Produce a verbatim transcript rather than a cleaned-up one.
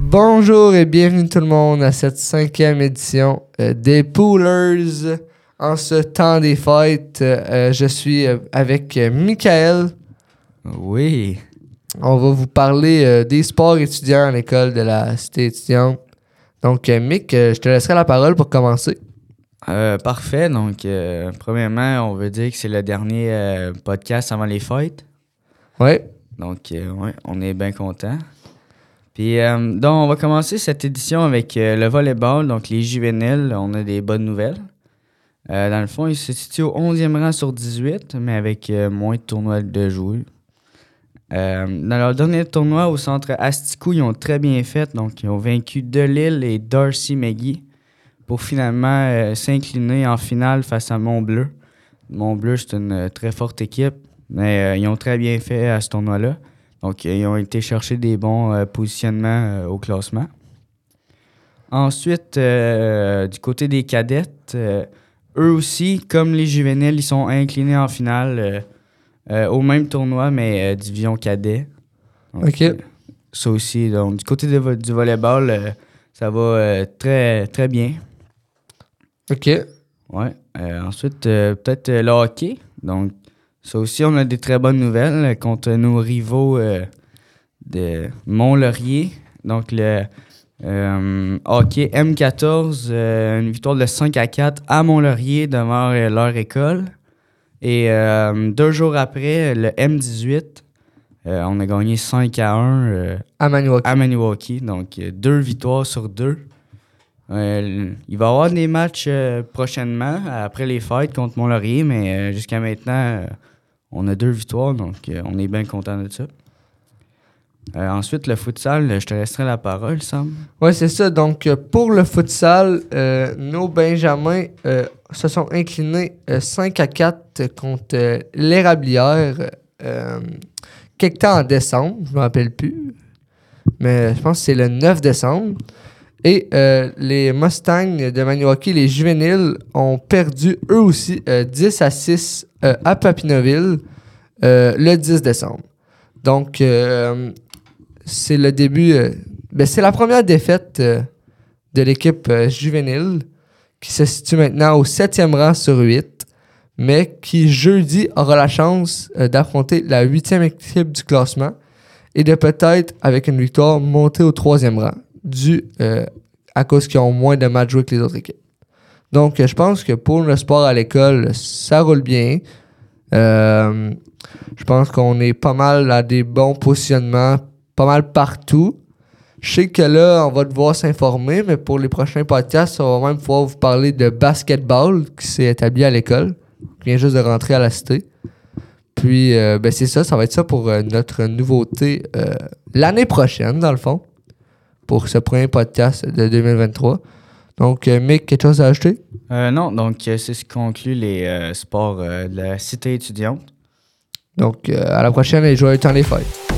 Bonjour et bienvenue tout le monde à cette cinquième édition euh, des Poolers. En ce temps des fêtes, euh, je suis euh, avec euh, Michael. Oui. On va vous parler euh, des sports étudiants à l'école de la cité étudiante. Donc, euh, Mick, euh, je te laisserai la parole pour commencer. Euh, parfait. Donc, euh, premièrement, on veut dire que c'est le dernier euh, podcast avant les fêtes. Oui. Donc, euh, ouais, on est bien content. Puis, euh, donc, on va commencer cette édition avec euh, le volleyball. Donc, les juvéniles, on a des bonnes nouvelles. Euh, dans le fond, ils se situent au onzième rang sur dix-huit, mais avec euh, moins de tournois de jouer. Euh, dans leur dernier tournoi au centre Asticou, ils ont très bien fait. Donc, ils ont vaincu Delisle et Darcy McGee pour finalement euh, s'incliner en finale face à Montbleu. Montbleu, c'est une euh, très forte équipe, mais euh, ils ont très bien fait à ce tournoi-là. Donc, euh, ils ont été chercher des bons euh, positionnements euh, au classement. Ensuite, euh, du côté des cadettes, euh, eux aussi, comme les juvéniles, ils sont inclinés en finale euh, euh, au même tournoi, mais euh, division cadet. Donc, OK. euh, ça aussi, donc, du côté de vo- du volleyball, euh, ça va euh, très, très bien. OK. Ouais. Euh, ensuite, euh, peut-être euh, le hockey. Donc, ça aussi, on a des très bonnes nouvelles euh, contre nos rivaux euh, de Mont-Laurier. Donc, le euh, hockey M quatorze, euh, une victoire de cinq à quatre à Mont-Laurier devant euh, leur école. Et euh, deux jours après, le M dix-huit, euh, on a gagné cinq à un euh, À Maniwaki. à Maniwaki. Donc, euh, deux victoires sur deux. Euh, il va y avoir des matchs euh, prochainement, après les fêtes contre Mont-Laurier, mais euh, jusqu'à maintenant, euh, on a deux victoires, donc euh, on est bien content de ça. Euh, ensuite, le futsal, je te laisserai la parole, Sam. Oui, c'est ça. Donc, euh, pour le futsal, euh, nos Benjamins euh, se sont inclinés euh, cinq à quatre contre euh, l'Érablière euh, quelque temps en décembre. Je ne me rappelle plus. Mais je pense que c'est le neuf décembre. Et euh, les Mustangs de Maniwaki, les juvéniles, ont perdu eux aussi euh, dix à six euh, à Papineauville euh, le dix décembre. Donc, euh, c'est le début. Euh, ben, c'est la première défaite euh, de l'équipe euh, juvénile qui se situe maintenant au septième rang sur huit, mais qui jeudi aura la chance euh, d'affronter la huitième équipe du classement et de peut-être, avec une victoire, monter au troisième rang, dû euh, à cause qu'ils ont moins de matchs joués que les autres équipes. Donc, euh, je pense que pour le sport à l'école, ça roule bien. Euh, je pense qu'on est pas mal à des bons positionnements, pas mal partout. Je sais que là, on va devoir s'informer, mais pour les prochains podcasts, on va même pouvoir vous parler de basketball qui s'est établi à l'école, qui vient juste de rentrer à la cité. Puis, euh, ben c'est ça, ça va être ça pour euh, notre nouveauté euh, l'année prochaine, dans le fond, pour ce premier podcast de deux mille vingt-trois. Donc, euh, Mick, quelque chose à ajouter? Euh, non, donc euh, c'est ce qui conclut les euh, sports euh, de la cité étudiante. Donc, euh, à la prochaine et joyeux temps des fêtes.